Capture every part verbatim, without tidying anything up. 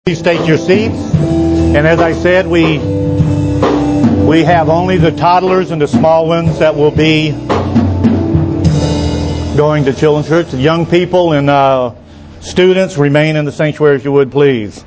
Please take your seats. And as I said, we we have only the toddlers and the small ones that will be going to children's church. The young people and uh, students remain in the sanctuary if you would, please.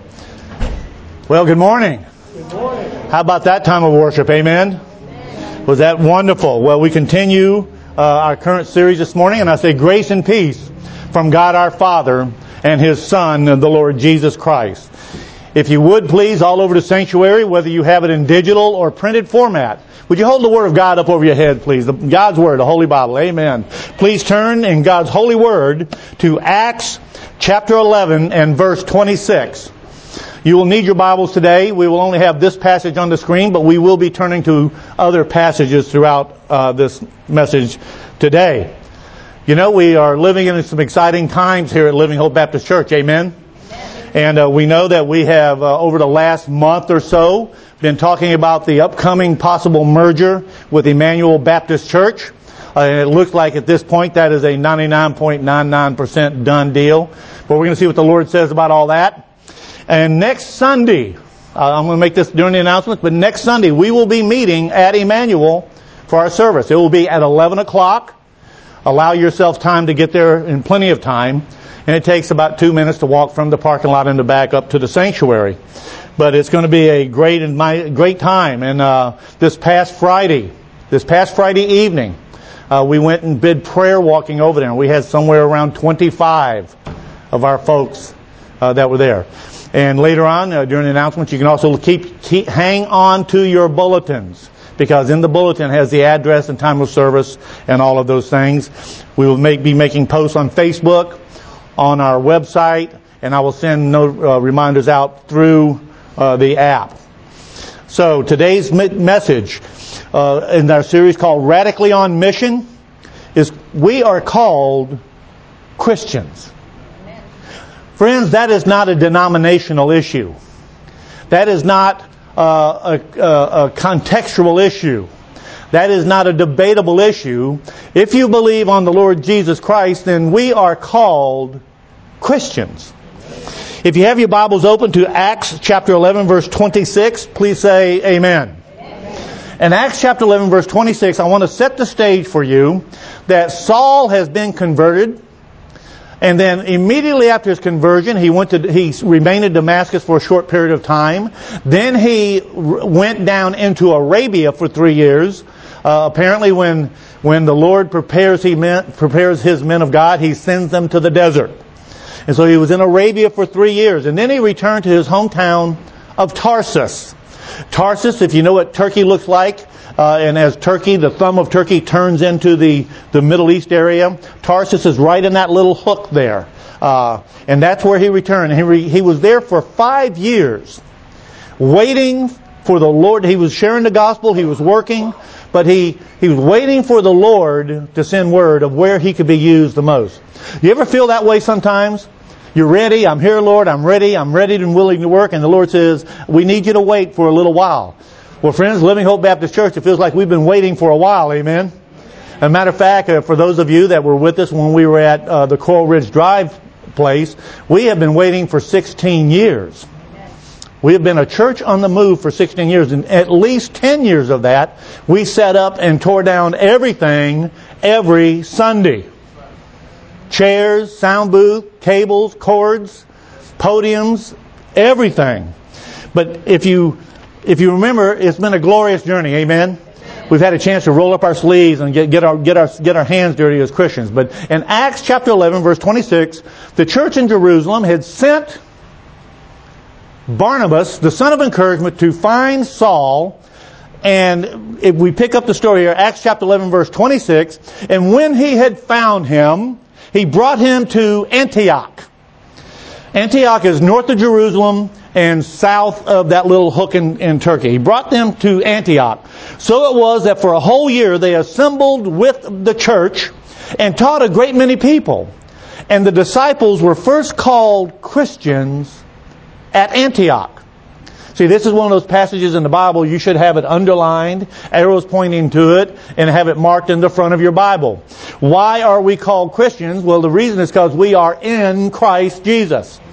Well, good morning. Good morning. How about that time of worship? Amen? Amen. Was that wonderful? Well, we continue uh, our current series this morning, and I say grace and peace from God our Father and His Son, the Lord Jesus Christ. If you would, please, all over the sanctuary, whether you have it in digital or printed format, would you hold the Word of God up over your head, please? The, God's Word, the Holy Bible. Amen. Please turn in God's Holy Word to Acts chapter eleven and verse twenty-six. You will need your Bibles today. We will only have this passage on the screen, but we will be turning to other passages throughout uh, this message today. You know, we are living in some exciting times here at Living Hope Baptist Church. Amen. And uh, we know that we have, uh, over the last month or so, been talking about the upcoming possible merger with Emmanuel Baptist Church. Uh, and it looks like at this point that is a ninety-nine point nine nine percent done deal. But we're going to see what the Lord says about all that. And next Sunday, uh, I'm going to make this during the announcements, but next Sunday we will be meeting at Emmanuel for our service. It will be at eleven o'clock. Allow yourself time to get there in plenty of time. And it takes about two minutes to walk from the parking lot in the back up to the sanctuary. But it's going to be a great and my, great time. And uh, this past Friday, this past Friday evening, uh, we went and did prayer walking over there. And we had somewhere around twenty-five of our folks uh, that were there. And later on, uh, during the announcements, you can also keep, keep hang on to your bulletins, because in the bulletin has the address and time of service and all of those things. We will make, be making posts on Facebook, on our website, and I will send no, uh, reminders out through uh, the app. So today's message uh, in our series called Radically on Mission is we are called Christians. Amen. Friends, that is not a denominational issue. That is not uh, a, a, a contextual issue. That is not a debatable issue. If you believe on the Lord Jesus Christ, then we are called Christians. If you have your Bibles open to Acts chapter eleven, verse twenty-six, please say amen. Amen. In Acts chapter eleven, verse twenty-six, I want to set the stage for you that Saul has been converted. And then immediately after his conversion, he went to he remained in Damascus for a short period of time. Then he went down into Arabia for three years. Uh, apparently, when when the Lord prepares he men, prepares His men of God, He sends them to the desert. And so he was in Arabia for three years, and then he returned to his hometown of Tarsus. Tarsus, if you know what Turkey looks like, uh, and as Turkey, the thumb of Turkey turns into the the Middle East area, Tarsus is right in that little hook there, uh, and that's where he returned. He re, he was there for five years, waiting for the Lord. He was sharing the gospel. He was working. But he, he was waiting for the Lord to send word of where he could be used the most. You ever feel that way sometimes? You're ready. I'm here, Lord. I'm ready. I'm ready and willing to work. And the Lord says, we need you to wait for a little while. Well, friends, Living Hope Baptist Church, it feels like we've been waiting for a while. Amen. As a matter of fact, uh, for those of you that were with us when we were at uh, the Coral Ridge Drive place, we have been waiting for sixteen years. We have been a church on the move for sixteen years, and at least ten years of that, we set up and tore down everything every Sunday. Chairs, sound booth, cables, cords, podiums, everything. But if you if you remember, it's been a glorious journey, amen? We've had a chance to roll up our sleeves and get, get our get our get our hands dirty as Christians. But in Acts chapter eleven, verse twenty-six, the church in Jerusalem had sent Barnabas, the son of encouragement, to find Saul. And if we pick up the story here, Acts chapter eleven, verse twenty-six, and when he had found him, he brought him to Antioch. Antioch is north of Jerusalem and south of that little hook in, in Turkey. He brought them to Antioch. So it was that for a whole year they assembled with the church and taught a great many people. And the disciples were first called Christians at Antioch. See, this is one of those passages in the Bible you should have it underlined, arrows pointing to it, and have it marked in the front of your Bible. Why are we called Christians? Well, the reason is because we are in Christ Jesus.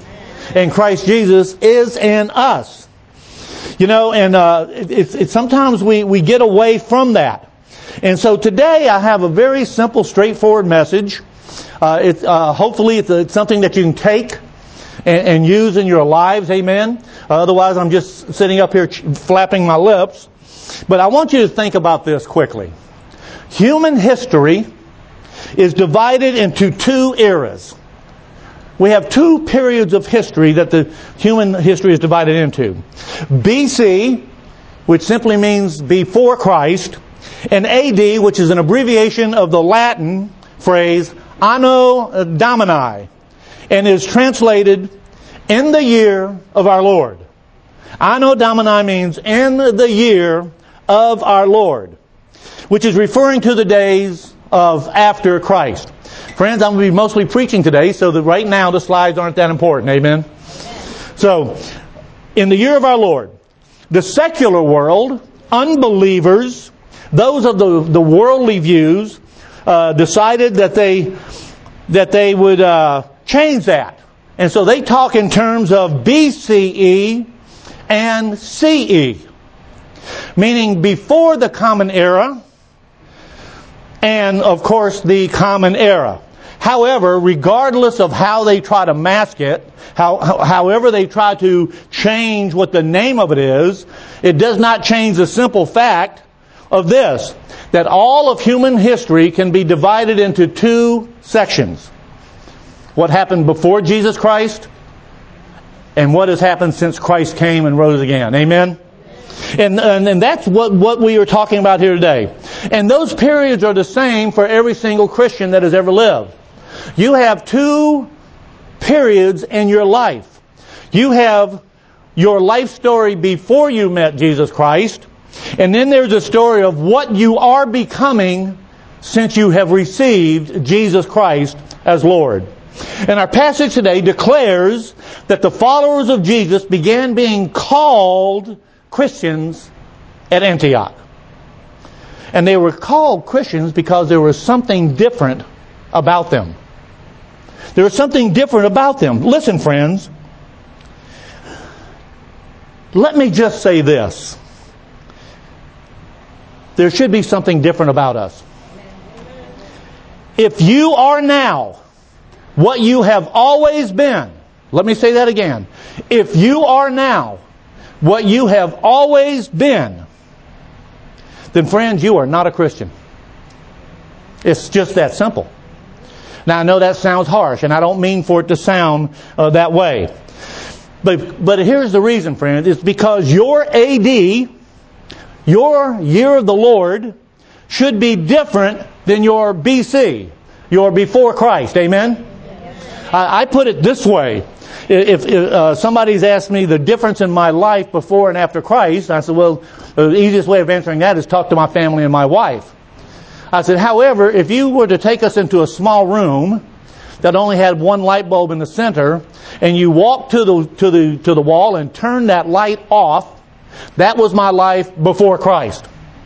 and Christ Jesus is in us. You know, and uh, it's it, sometimes we, we get away from that. And so today I have a very simple, straightforward message. Uh, it's, uh, hopefully it's, it's something that you can take and, and use in your lives, amen? Uh, otherwise I'm just sitting up here ch- flapping my lips. But I want you to think about this quickly. Human history is divided into two eras. We have two periods of history that the human history is divided into. B C, which simply means before Christ, and A D, which is an abbreviation of the Latin phrase Anno Domini, and is translated in the year of our Lord. Anno Domini means in the year of our Lord, which is referring to the days of after Christ. Friends, I'm going to be mostly preaching today, so that right now the slides aren't that important. Amen? So, in the year of our Lord, the secular world, unbelievers, those of the, the worldly views, uh, decided that they that they would uh, change that. And so they talk in terms of B C E and C E, meaning before the Common Era and, of course, the Common Era. However, regardless of how they try to mask it, how, however they try to change what the name of it is, it does not change the simple fact of this, that all of human history can be divided into two sections. What happened before Jesus Christ and what has happened since Christ came and rose again. Amen? And, and, and that's what, what we are talking about here today. And those periods are the same for every single Christian that has ever lived. You have two periods in your life. You have your life story before you met Jesus Christ, and then there's a story of what you are becoming since you have received Jesus Christ as Lord. And our passage today declares that the followers of Jesus began being called Christians at Antioch. And they were called Christians because there was something different about them. There was something different about them. Listen, friends. Let me just say this. There should be something different about us. If you are now what you have always been, let me say that again. If you are now what you have always been, then friends, you are not a Christian. It's just that simple. Now, I know that sounds harsh, and I don't mean for it to sound uh, that way. But but here's the reason, friends. It's because your A D, your year of the Lord, should be different than your B C, your before Christ. Amen? I, I put it this way. If, if uh, somebody's asked me the difference in my life before and after Christ, I said, well, the easiest way of answering that is talk to my family and my wife. I said, however, if you were to take us into a small room that only had one light bulb in the center, and you walked to the to the to the wall and turned that light off, that was my life before Christ.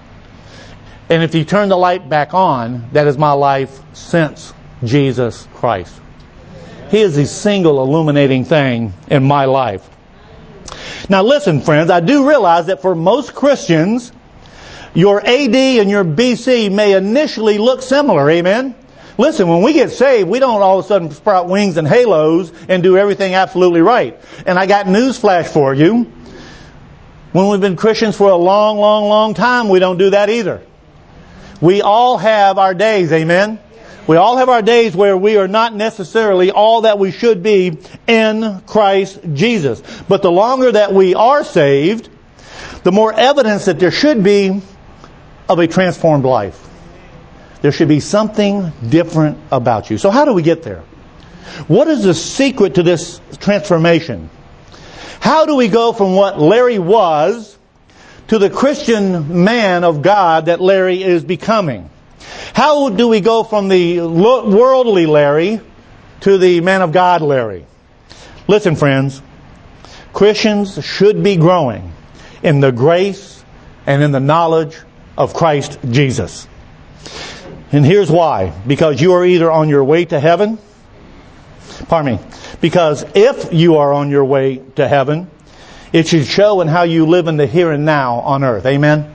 And if you turn the light back on, that is my life since Jesus Christ. He is the single illuminating thing in my life. Now listen, friends, I do realize that for most Christians, your A D and your B C may initially look similar. Amen? Listen, when we get saved, we don't all of a sudden sprout wings and halos and do everything absolutely right. And I got news flash for you. When we've been Christians for a long, long, long time, we don't do that either. We all have our days. Amen? We all have our days where we are not necessarily all that we should be in Christ Jesus. But the longer that we are saved, the more evidence that there should be of a transformed life. There should be something different about you. So how do we get there? What is the secret to this transformation? How do we go from what Larry was to the Christian man of God that Larry is becoming? How do we go from the worldly Larry to the man of God Larry? Listen, friends, Christians should be growing in the grace and in the knowledge of Christ Jesus. And here's why. Because you are either on your way to heaven, pardon me, Because if you are on your way to heaven, it should show in how you live in the here and now on earth. Amen?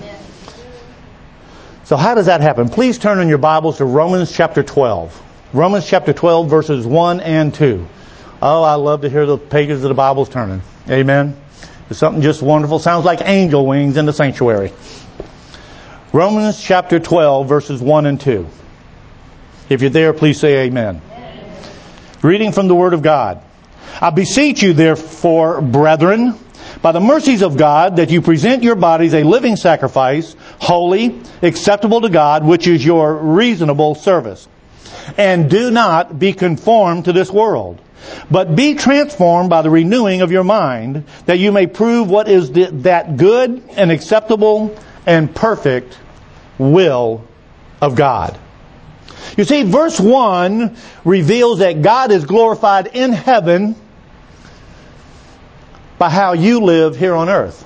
So how does that happen? Please turn in your Bibles to Romans chapter twelve. Romans chapter twelve, verses one and two. Oh, I love to hear the pages of the Bibles turning. Amen? It's something just wonderful. Sounds like angel wings in the sanctuary. Romans chapter twelve, verses one and two. If you're there, please say amen. Amen. Reading from the Word of God. I beseech you, therefore, brethren, by the mercies of God, that you present your bodies a living sacrifice, holy, acceptable to God, which is your reasonable service. And do not be conformed to this world, but be transformed by the renewing of your mind, that you may prove what is the, that good and acceptable and perfect will of God. You see, verse one reveals that God is glorified in heaven by how you live here on earth.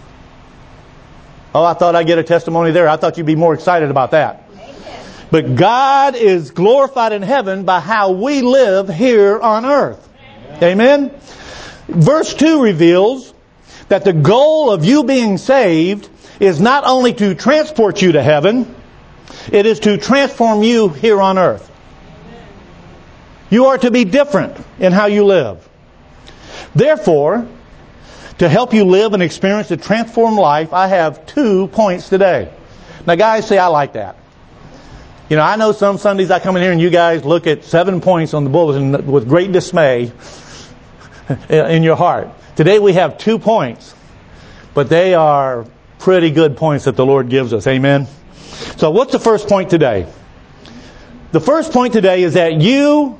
Oh, I thought I'd get a testimony there. I thought you'd be more excited about that. Amen. But God is glorified in heaven by how we live here on earth. Amen. Amen? Verse two reveals that the goal of you being saved is not only to transport you to heaven, it is to transform you here on earth. You are to be different in how you live. Therefore, to help you live and experience a transformed life, I have two points today. Now, guys, say I like that. You know, I know some Sundays I come in here and you guys look at seven points on the bulletin with great dismay in your heart. Today we have two points, but they are pretty good points that the Lord gives us. Amen? So what's the first point today? The first point today is that you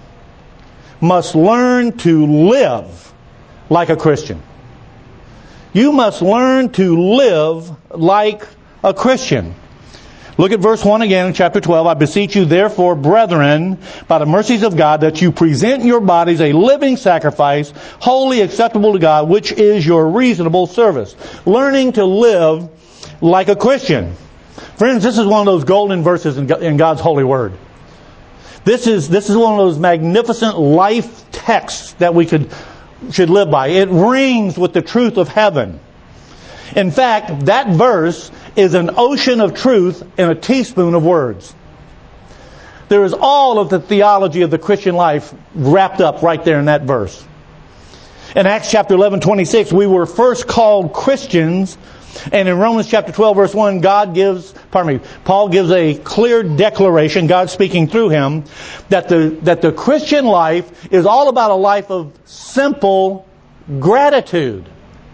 must learn to live like a Christian. You must learn to live like a Christian. Look at verse one again in chapter twelve. I beseech you, therefore, brethren, by the mercies of God, that you present your bodies a living sacrifice, wholly acceptable to God, which is your reasonable service. Learning to live like a Christian. Friends, this is one of those golden verses in God's holy word. This is, this is one of those magnificent life texts that we could should live by. It rings with the truth of heaven. In fact, that verse is an ocean of truth in a teaspoon of words. There is all of the theology of the Christian life wrapped up right there in that verse. In Acts chapter eleven, twenty-six, we were first called Christians. And in Romans chapter twelve, verse one, God gives, pardon me, Paul gives a clear declaration, God speaking through him, that the, that the Christian life is all about a life of simple gratitude.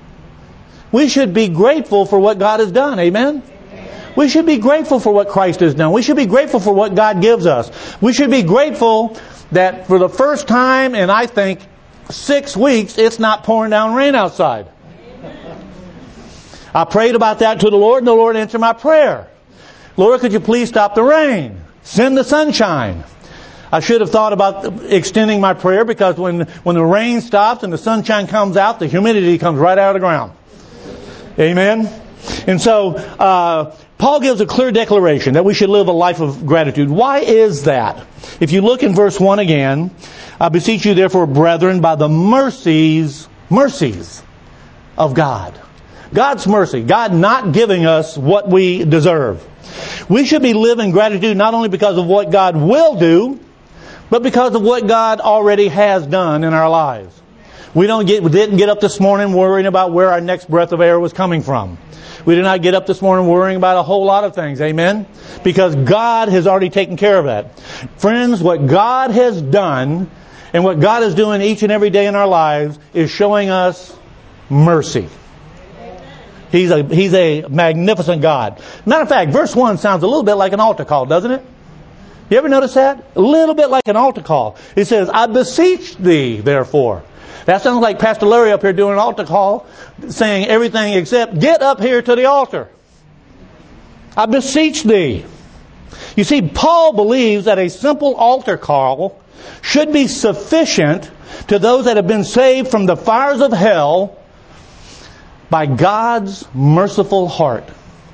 We should be grateful for what God has done. Amen? Amen? We should be grateful for what Christ has done. We should be grateful for what God gives us. We should be grateful that for the first time in, I think, six weeks, it's not pouring down rain outside. I prayed about that to the Lord, and the Lord answered my prayer. Lord, could you please stop the rain? Send the sunshine. I should have thought about extending my prayer, because when, when the rain stops and the sunshine comes out, the humidity comes right out of the ground. Amen? And so, uh, Paul gives a clear declaration that we should live a life of gratitude. Why is that? If you look in verse one again, I beseech you therefore, brethren, by the mercies, mercies of God. God's mercy. God not giving us what we deserve. We should be living gratitude not only because of what God will do, but because of what God already has done in our lives. We don't get, we didn't get up this morning worrying about where our next breath of air was coming from. We did not get up this morning worrying about a whole lot of things. Amen? Because God has already taken care of that. Friends, what God has done and what God is doing each and every day in our lives is showing us mercy. He's a, he's a magnificent God. Matter of fact, verse one sounds a little bit like an altar call, doesn't it? You ever notice that? A little bit like an altar call. It says, I beseech thee, therefore. That sounds like Pastor Larry up here doing an altar call, saying everything except, get up here to the altar. I beseech thee. You see, Paul believes that a simple altar call should be sufficient to those that have been saved from the fires of hell by God's merciful heart.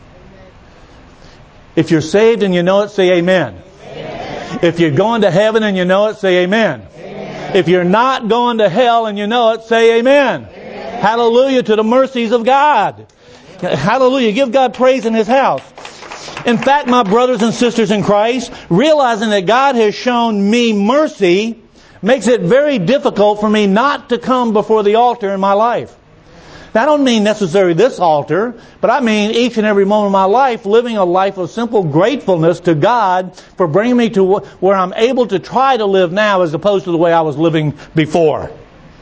If you're saved and you know it, say amen. Amen. If you're going to heaven and you know it, say amen. Amen. If you're not going to hell and you know it, say amen. Amen. Hallelujah to the mercies of God. Hallelujah. Give God praise in His house. In fact, my brothers and sisters in Christ, realizing that God has shown me mercy makes it very difficult for me not to come before the altar in my life. Now, I don't mean necessarily this altar, but I mean each and every moment of my life living a life of simple gratefulness to God for bringing me to where I'm able to try to live now as opposed to the way I was living before.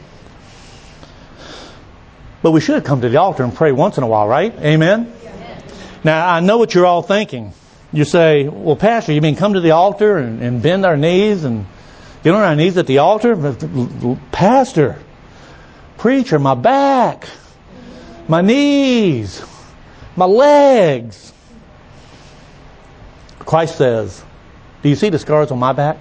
But we should come to the altar and pray once in a while, right? Amen? Amen. Now, I know what you're all thinking. You say, well, Pastor, you mean come to the altar and, and bend our knees and get on our knees at the altar? Pastor, preacher, my back, my knees, my legs. Christ says, do you see the scars on my back? Do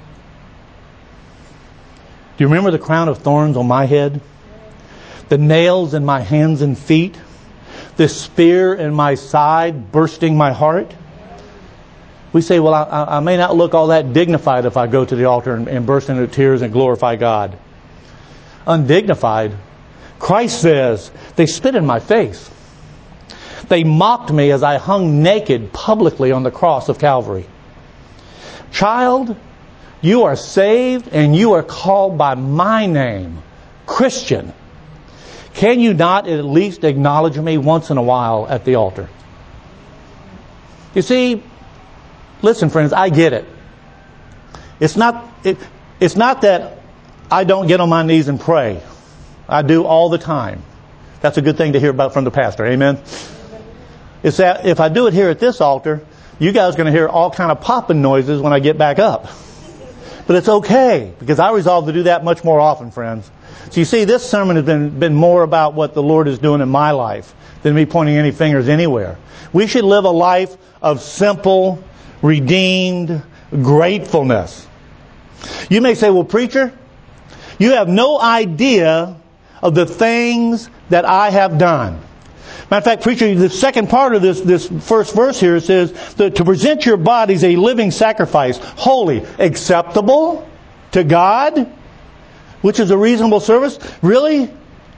you remember the crown of thorns on my head? The nails in my hands and feet? The spear in my side bursting my heart? We say, well, I, I may not look all that dignified if I go to the altar and, and burst into tears and glorify God. Undignified. Christ says, they spit in my face. They mocked me as I hung naked publicly on the cross of Calvary. Child, you are saved and you are called by my name, Christian. Can you not at least acknowledge me once in a while at the altar? You see, listen, friends, I get it. It's not, it, it's not that I don't get on my knees and pray. I do all the time. That's a good thing to hear about from the pastor. Amen? It's that if I do it here at this altar, you guys are going to hear all kind of popping noises when I get back up. But it's okay, because I resolve to do that much more often, friends. So you see, this sermon has been, been more about what the Lord is doing in my life than me pointing any fingers anywhere. We should live a life of simple, redeemed gratefulness. You may say, well, preacher, you have no idea of the things that I have done. Matter of fact, preacher, the second part of this, this first verse here says that to present your bodies a living sacrifice, holy, acceptable to God, which is a reasonable service. Really?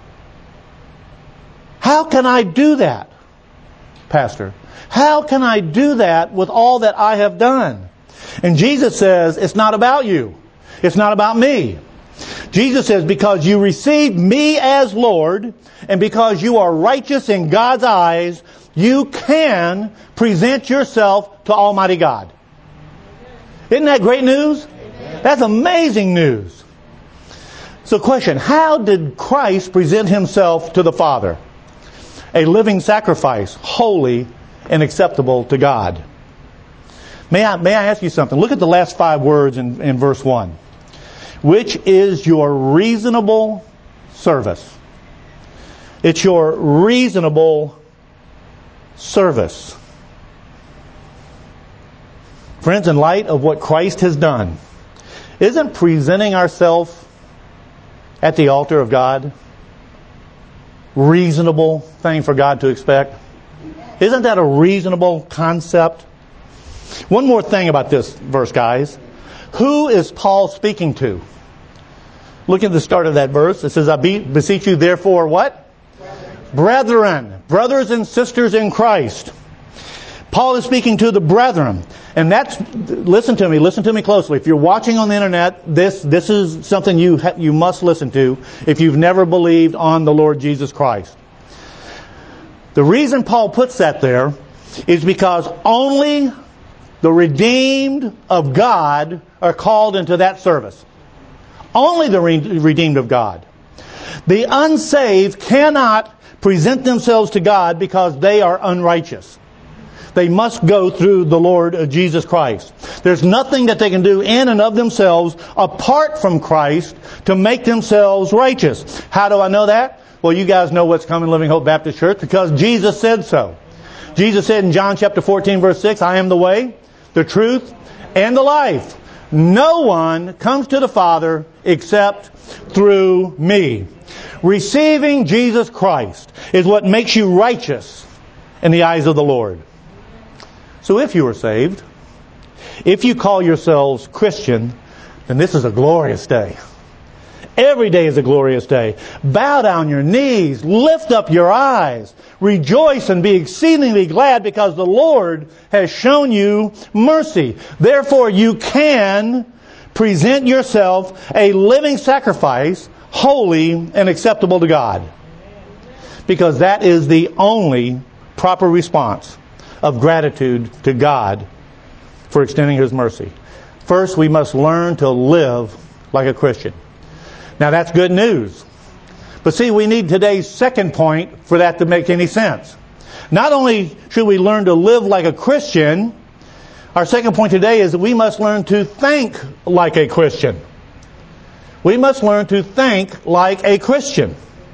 How can I do that, Pastor? How can I do that with all that I have done? And Jesus says, it's not about you. It's not about me. Jesus says, because you received me as Lord, and because you are righteous in God's eyes, you can present yourself to Almighty God. Isn't that great news? That's amazing news. So question, how did Christ present Himself to the Father? A living sacrifice, holy and acceptable to God. May I, may I ask you something? Look at the last five words in, in verse one. Which is your reasonable service. It's your reasonable service. Friends, in light of what Christ has done, isn't presenting ourselves at the altar of God reasonable thing for God to expect? Isn't that a reasonable concept? One more thing about this verse, guys. Who is Paul speaking to? Look at the start of that verse. It says, I beseech you therefore what? Brethren. Brethren. Brothers and sisters in Christ. Paul is speaking to the brethren. And that's, listen to me, listen to me closely. If you're watching on the internet, this, this is something you, ha- you must listen to if you've never believed on the Lord Jesus Christ. The reason Paul puts that there is because only the redeemed of God are called into that service. Only the re- redeemed of God. The unsaved cannot present themselves to God because they are unrighteous. They must go through the Lord Jesus Christ. There's nothing that they can do in and of themselves apart from Christ to make themselves righteous. How do I know that? Well, you guys know what's coming, Living Hope Baptist Church, because Jesus said so. Jesus said in John chapter fourteen, verse six, I am the way, the truth, and the life. No one comes to the Father except through me. Receiving Jesus Christ is what makes you righteous in the eyes of the Lord. So if you are saved, if you call yourselves Christian, then this is a glorious day. Every day is a glorious day. Bow down your knees. Lift up your eyes. Rejoice and be exceedingly glad because the Lord has shown you mercy. Therefore you can present yourself a living sacrifice, holy and acceptable to God. Because that is the only proper response of gratitude to God for extending His mercy. First, we must learn to live like a Christian. Now that's good news. But see, we need today's second point for that to make any sense. Not only should we learn to live like a Christian, our second point today is that we must learn to think like a Christian. We must learn to think like a Christian.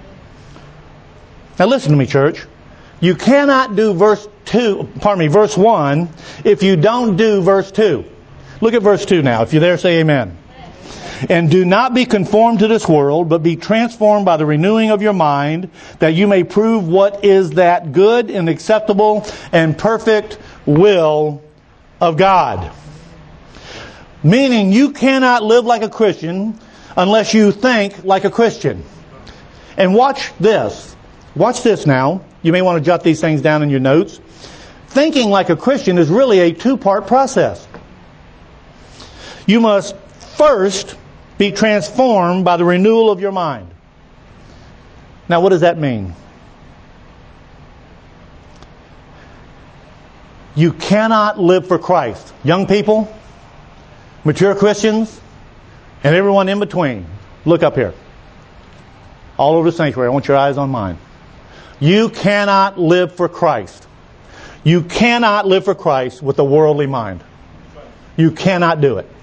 Now listen to me, church. You cannot do verse two, pardon me, verse one if you don't do verse two. Look at verse two now. If you're there, say amen. And do not be conformed to this world, but be transformed by the renewing of your mind, that you may prove what is that good and acceptable and perfect will of God. Meaning you cannot live like a Christian unless you think like a Christian. And watch this. Watch this now. You may want to jot these things down in your notes. Thinking like a Christian is really a two-part process. You must first be transformed by the renewal of your mind. Now, what does that mean? You cannot live for Christ. Young people, mature Christians, and everyone in between. Look up here. All over the sanctuary. I want your eyes on mine. You cannot live for Christ. You cannot live for Christ with a worldly mind. You cannot do it.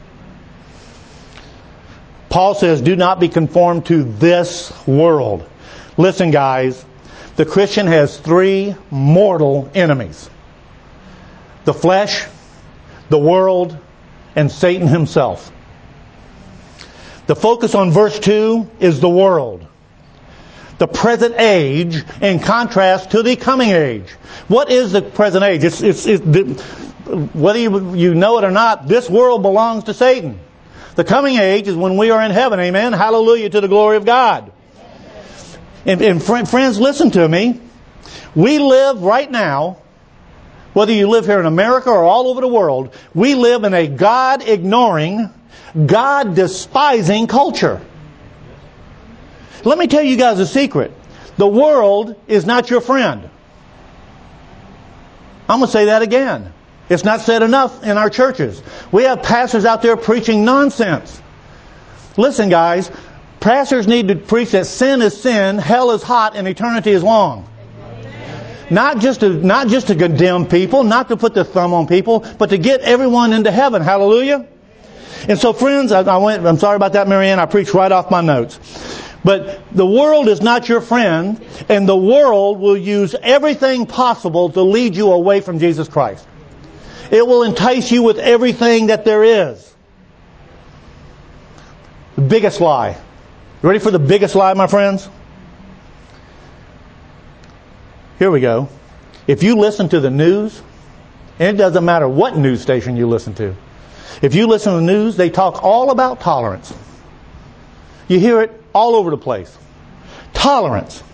Paul says, do not be conformed to this world. Listen, guys, the Christian has three mortal enemies. The flesh, the world, and Satan himself. The focus on verse two is the world. The present age in contrast to the coming age. What is the present age? It's, it's, it's the, whether you, you know it or not, this world belongs to Satan. The coming age is when we are in heaven. Amen. Hallelujah to the glory of God. And, and friends, listen to me. We live right now, whether you live here in America or all over the world, we live in a God-ignoring, God-despising culture. Let me tell you guys a secret. The world is not your friend. I'm going to say that again. It's not said enough in our churches. We have pastors out there preaching nonsense. Listen, guys, pastors need to preach that sin is sin, hell is hot, and eternity is long. Not just to, not just to condemn people, not to put the thumb on people, but to get everyone into heaven. Hallelujah. And so, friends, I, I went, I'm sorry about that, Marianne. I preached right off my notes. But the world is not your friend, and the world will use everything possible to lead you away from Jesus Christ. It will entice you with everything that there is. The biggest lie. You ready for the biggest lie, my friends? Here we go. If you listen to the news, and it doesn't matter what news station you listen to, if you listen to the news, they talk all about tolerance. You hear it all over the place. Tolerance.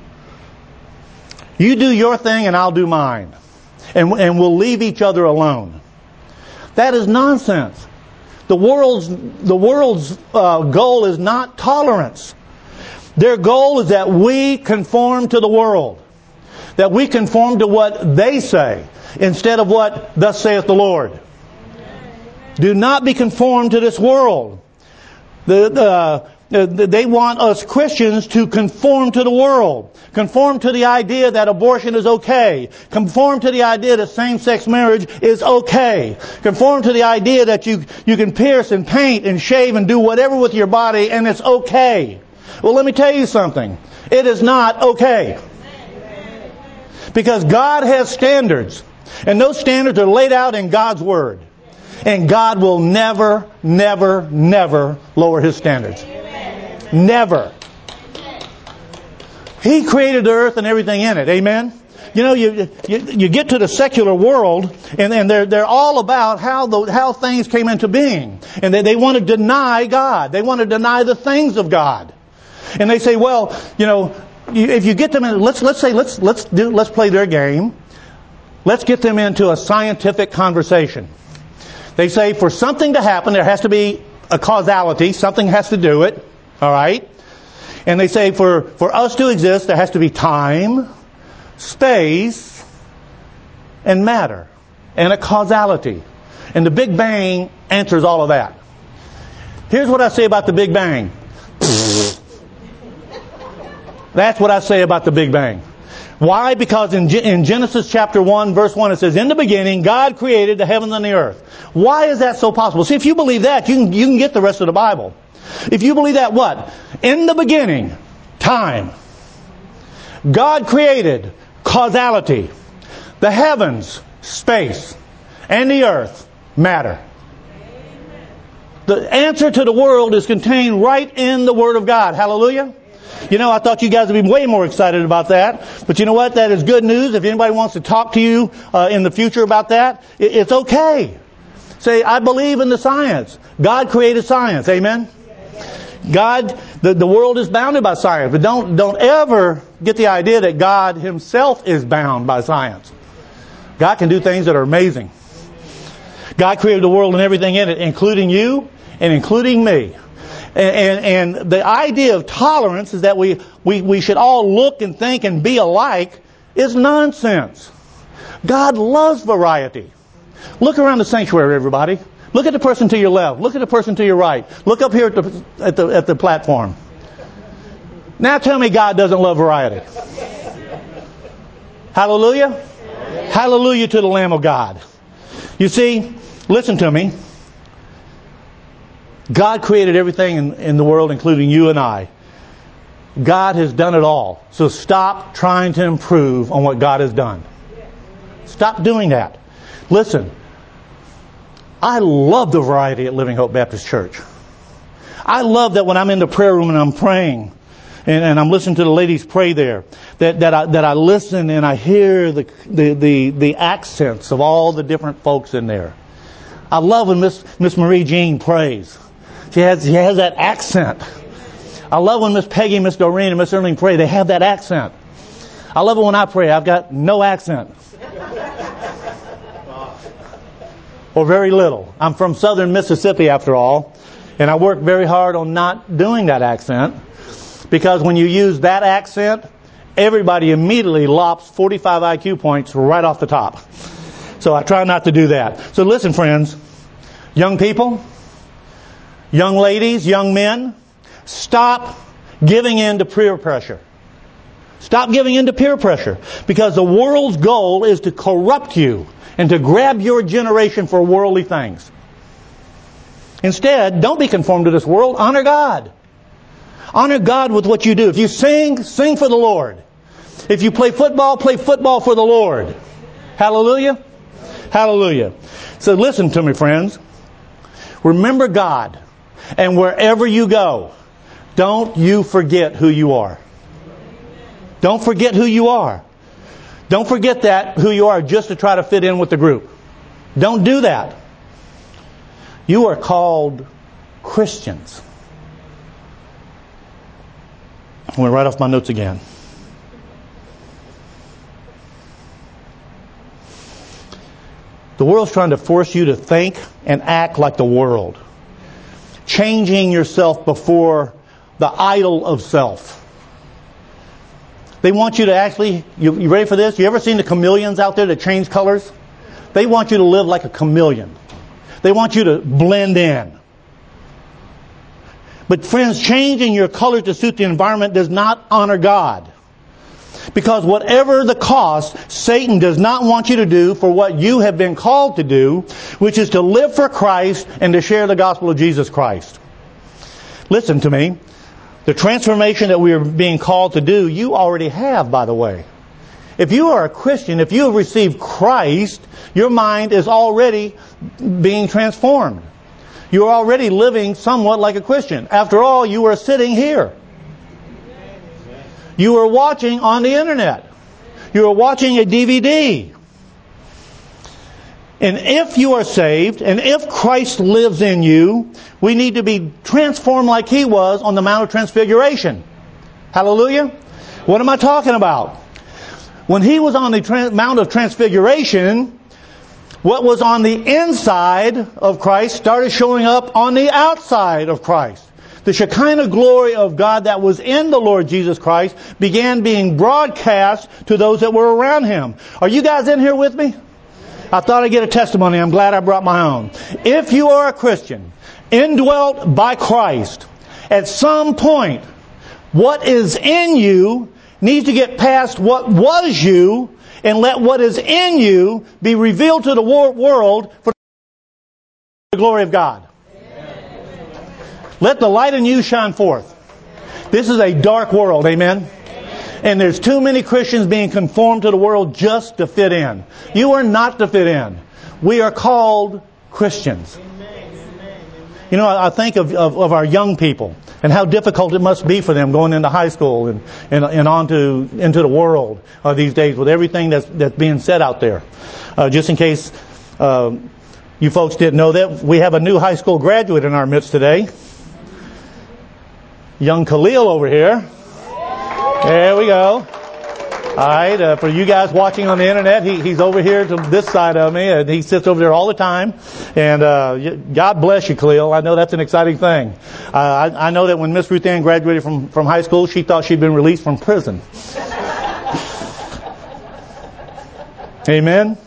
You do your thing and I'll do mine. And, and we'll leave each other alone. That is nonsense. The world's, the world's uh, goal is not tolerance. Their goal is that we conform to the world. That we conform to what they say instead of what thus saith the Lord. Do not be conformed to this world. The, the, they want us Christians to conform to the world. Conform to the idea that abortion is okay. Conform to the idea that same-sex marriage is okay. Conform to the idea that you, you can pierce and paint and shave and do whatever with your body and it's okay. Well, let me tell you something. It is not okay. Because God has standards. And those standards are laid out in God's Word. And God will never, never, never lower His standards. Never. He created the earth and everything in it. Amen? You know, you you, you get to the secular world, and, and they're they're all about how the how things came into being, and they they want to deny God. They want to deny the things of God, and they say, well, you know, if you get them in, let's let's say let's let's do let's play their game. Let's get them into a scientific conversation. They say for something to happen, there has to be a causality. Something has to do it. All right. And they say for, for us to exist, there has to be time, space, and matter, and a causality. And the Big Bang answers all of that. Here's what I say about the Big Bang. That's what I say about the Big Bang. Why? Because in, in Genesis chapter one, verse one, it says, in the beginning, God created the heavens and the earth. Why is that so possible? See, if you believe that, you can, you can get the rest of the Bible. If you believe that, what? In the beginning, time. God created causality. The heavens, space. And the earth, matter. The answer to the world is contained right in the Word of God. Hallelujah. You know, I thought you guys would be way more excited about that. But you know what? That is good news. If anybody wants to talk to you uh, in the future about that, it, it's okay. Say, I believe in the science. God created science. Amen? God, the, the world is bounded by science. But don't, don't ever get the idea that God Himself is bound by science. God can do things that are amazing. God created the world and everything in it, including you and including me. And, and, and the idea of tolerance is that we, we, we should all look and think and be alike is nonsense. God loves variety. Look around the sanctuary, everybody. Look at the person to your left. Look at the person to your right. Look up here at the, at the, at the platform. Now tell me God doesn't love variety. Hallelujah. Hallelujah to the Lamb of God. You see, listen to me. God created everything in, in the world, including you and I. God has done it all. So stop trying to improve on what God has done. Stop doing that. Listen, I love the variety at Living Hope Baptist Church. I love that when I'm in the prayer room and I'm praying, and, and I'm listening to the ladies pray there, that, that I that I listen and I hear the, the, the, the accents of all the different folks in there. I love when Miss Miss Marie Jean prays. She has, she has that accent. I love when Miss Peggy, Miss Doreen, and Miss Erling pray. They have that accent. I love it when I pray. I've got no accent. Or very little. I'm from southern Mississippi, after all. And I work very hard on not doing that accent. Because when you use that accent, everybody immediately lops forty-five I Q points right off the top. So I try not to do that. So listen, friends. Young people, young ladies, young men, stop giving in to peer pressure. Stop giving in to peer pressure. Because the world's goal is to corrupt you and to grab your generation for worldly things. Instead, don't be conformed to this world. Honor God. Honor God with what you do. If you sing, sing for the Lord. If you play football, play football for the Lord. Hallelujah. Hallelujah. So listen to me, friends. Remember God. And wherever you go, don't you forget who you are. Don't forget who you are. Don't forget that, who you are, just to try to fit in with the group. Don't do that. You are called Christians. I went right off my notes again. The world's trying to force you to think and act like the world. Changing yourself before the idol of self. They want you to actually, you, you ready for this? You ever seen the chameleons out there that change colors? They want you to live like a chameleon. They want you to blend in. But friends, changing your color to suit the environment does not honor God. Because whatever the cost, Satan does not want you to do for what you have been called to do, which is to live for Christ and to share the gospel of Jesus Christ. Listen to me. The transformation that we are being called to do, you already have, by the way. If you are a Christian, if you have received Christ, your mind is already being transformed. You are already living somewhat like a Christian. After all, you are sitting here. You are watching on the internet. You are watching a D V D. And if you are saved, and if Christ lives in you, we need to be transformed like He was on the Mount of Transfiguration. Hallelujah? What am I talking about? When He was on the Trans- Mount of Transfiguration, what was on the inside of Christ started showing up on the outside of Christ. The Shekinah glory of God that was in the Lord Jesus Christ began being broadcast to those that were around Him. Are you guys in here with me? I thought I'd get a testimony. I'm glad I brought my own. If you are a Christian, indwelt by Christ, at some point, what is in you needs to get past what was you and let what is in you be revealed to the world for the glory of God. Amen. Let the light in you shine forth. This is a dark world, amen? And there's too many Christians being conformed to the world just to fit in. You are not to fit in. We are called Christians. You know, I think of, of, of our young people and how difficult it must be for them going into high school and, and, and on to, into the world uh, these days with everything that's, that's being said out there. Uh, just in case uh, you folks didn't know that, we have a new high school graduate in our midst today. Young Khalil over here. There we go. All right, uh, for you guys watching on the internet, he, he's over here to this side of me, and he sits over there all the time. And uh, God bless you, Khalil. I know that's an exciting thing. Uh, I, I know that when Miss Ruth Ann graduated from, from high school, she thought she'd been released from prison. Amen?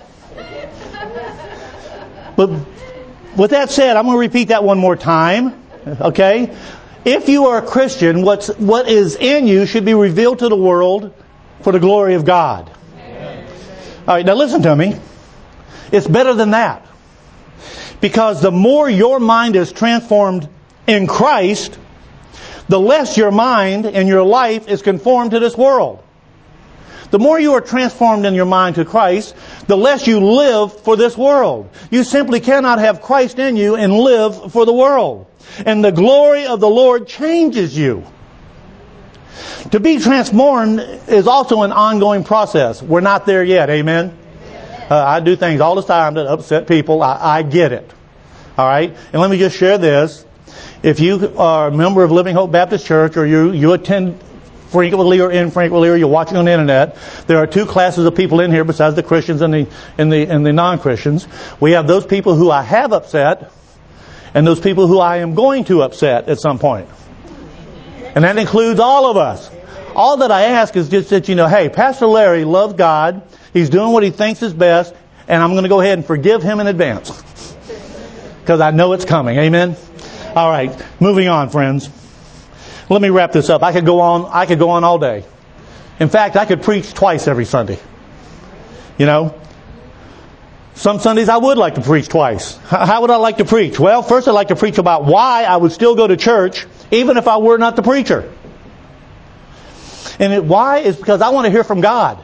But with that said, I'm going to repeat that one more time. Okay? If you are a Christian, what's, what is in you should be revealed to the world for the glory of God. Amen. All right, now listen to me. It's better than that. Because the more your mind is transformed in Christ, the less your mind and your life is conformed to this world. The more you are transformed in your mind to Christ, the less you live for this world. You simply cannot have Christ in you and live for the world. And the glory of the Lord changes you. To be transformed is also an ongoing process. We're not there yet, amen? Uh, I do things all the time that upset people. I, I get it. All right? And let me just share this. If you are a member of Living Hope Baptist Church, or you, you attend frequently or infrequently, or you're watching on the internet, there are two classes of people in here besides the Christians and the, and the, and the non-Christians. We have those people who I have upset, and those people who I am going to upset at some point. And that includes all of us. All that I ask is just that you know, hey, Pastor Larry loves God. He's doing what he thinks is best. And I'm going to go ahead and forgive him in advance. Because I know it's coming. Amen? All right. Moving on, friends. Let me wrap this up. I could go on, I could go on all day. In fact, I could preach twice every Sunday. You know? Some Sundays I would like to preach twice. How would I like to preach? Well, first I'd like to preach about why I would still go to church even if I were not the preacher. And it, why is because I want to hear from God.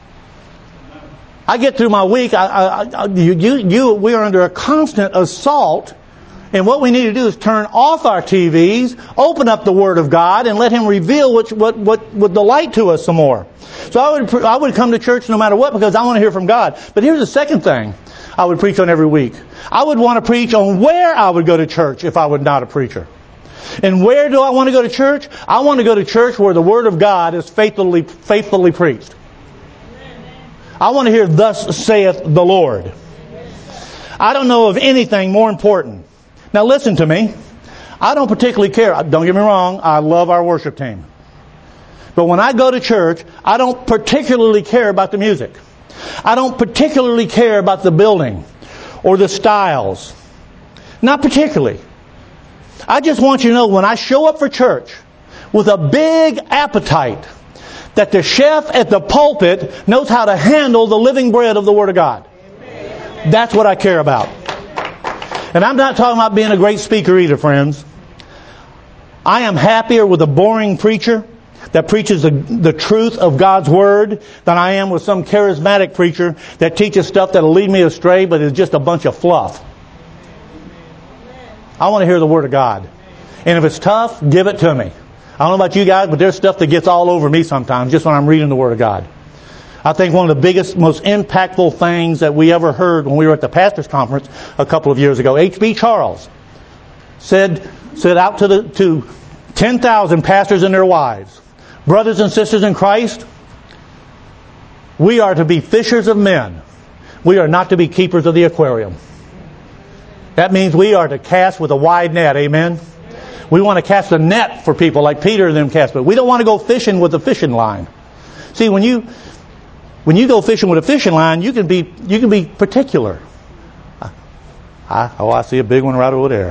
I get through my week, I, I, I, you, you, you, we are under a constant assault. And what we need to do is turn off our T Vs, open up the Word of God, and let Him reveal what, what, what would delight to us some more. So I would, I would come to church no matter what because I want to hear from God. But here's the second thing I would preach on every week. I would want to preach on where I would go to church if I were not a preacher. And where do I want to go to church? I want to go to church where the Word of God is faithfully, faithfully preached. I want to hear, thus saith the Lord. I don't know of anything more important. Now listen to me. I don't particularly care. Don't get me wrong. I love our worship team. But when I go to church, I don't particularly care about the music. I don't particularly care about the building or the styles. Not particularly. I just want you to know when I show up for church with a big appetite that the chef at the pulpit knows how to handle the living bread of the Word of God. Amen. That's what I care about. And I'm not talking about being a great speaker either, friends. I am happier with a boring preacher that preaches the, the truth of God's Word than I am with some charismatic preacher that teaches stuff that'll lead me astray but is just a bunch of fluff. I want to hear the Word of God. And if it's tough, give it to me. I don't know about you guys, but there's stuff that gets all over me sometimes just when I'm reading the Word of God. I think one of the biggest, most impactful things that we ever heard when we were at the pastors' conference a couple of years ago, H B Charles said, said out to the to ten thousand pastors and their wives, brothers and sisters in Christ, we are to be fishers of men. We are not to be keepers of the aquarium. That means we are to cast with a wide net. Amen? We want to cast a net for people like Peter and them cast, but we don't want to go fishing with a fishing line. See, when you when you go fishing with a fishing line, you can be you can be particular. I, oh, I see a big one right over there.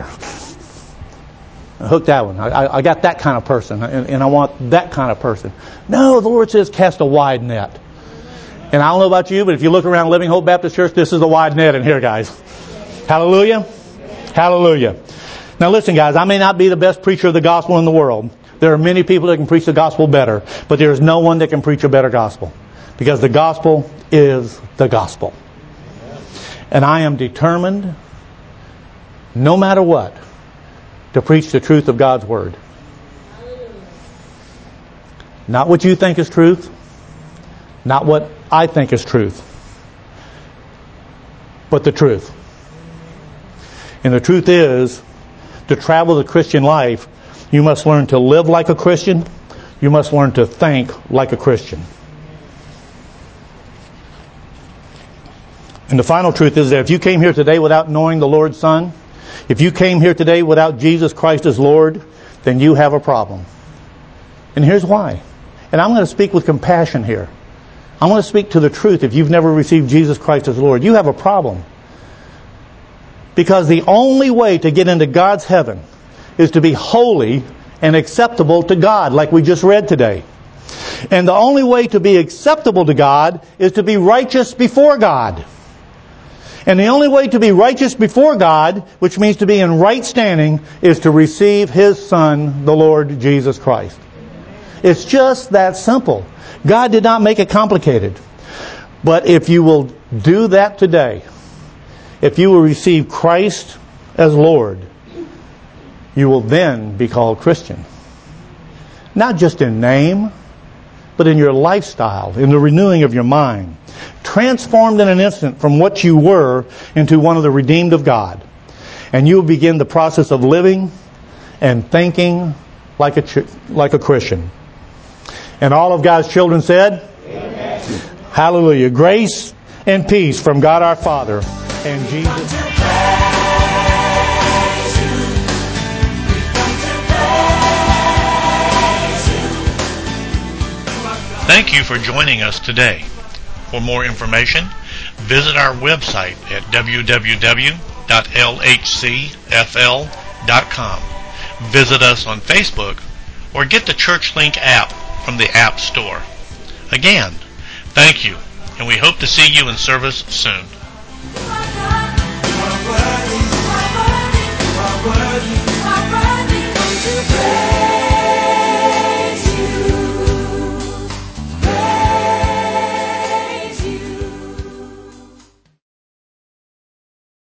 I hooked that one. I, I got that kind of person, and, and I want that kind of person. No, the Lord says cast a wide net. And I don't know about you, but if you look around Living Hope Baptist Church, this is a wide net in here, guys. Hallelujah. Hallelujah. Now listen, guys, I may not be the best preacher of the gospel in the world. There are many people that can preach the gospel better, but there is no one that can preach a better gospel. Because the gospel is the gospel. And I am determined, no matter what, to preach the truth of God's Word. Not what you think is truth. Not what I think is truth. But the truth. And the truth is, to travel the Christian life, you must learn to live like a Christian. You must learn to think like a Christian. And the final truth is that if you came here today without knowing the Lord's Son, if you came here today without Jesus Christ as Lord, then you have a problem. And here's why. And I'm going to speak with compassion here. I want to speak to the truth. If you've never received Jesus Christ as Lord, you have a problem. Because the only way to get into God's heaven is to be holy and acceptable to God, like we just read today. And the only way to be acceptable to God is to be righteous before God. And the only way to be righteous before God, which means to be in right standing, is to receive His Son, the Lord Jesus Christ. It's just that simple. God did not make it complicated. But if you will do that today, if you will receive Christ as Lord, you will then be called Christian. Not just in name, but in your lifestyle, in the renewing of your mind. Transformed in an instant from what you were into one of the redeemed of God. And you will begin the process of living and thinking like a, like a Christian. And all of God's children said, Amen. Hallelujah. Grace and peace from God our Father and Jesus. Thank you for joining us today. For more information, visit our website at w w w dot l h c f l dot com. Visit us on Facebook or get the ChurchLink app from the App Store. Again, thank you, and we hope to see you in service soon. You are worthy, you are worthy, you are worthy.